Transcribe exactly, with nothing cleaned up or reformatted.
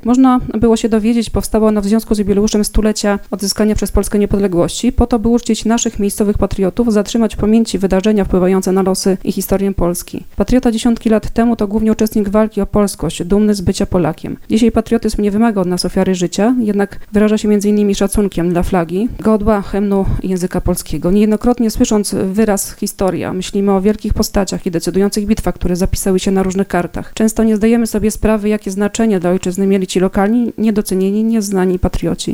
Jak można było się dowiedzieć, powstała ona w związku z jubileuszem stulecia odzyskania przez Polskę niepodległości, po to, by uczcić naszych miejscowych patriotów, zatrzymać w pamięci wydarzenia wpływające na losy i historię Polski. Patriota dziesiątki lat temu to głównie uczestnik walki o polskość, dumny z bycia Polakiem. Dzisiaj patriotyzm nie wymaga od nas ofiary życia, jednak wyraża się między innymi szacunkiem dla flagi, godła, hymnu i języka polskiego. Niejednokrotnie słysząc wyraz historia, myślimy o wielkich postaciach i decydujących bitwach, które zapisały się na różnych kartach. Często nie zdajemy sobie sprawy, jakie znaczenie dla ojczyzny mieli ci lokalni, niedocenieni, nieznani patrioci.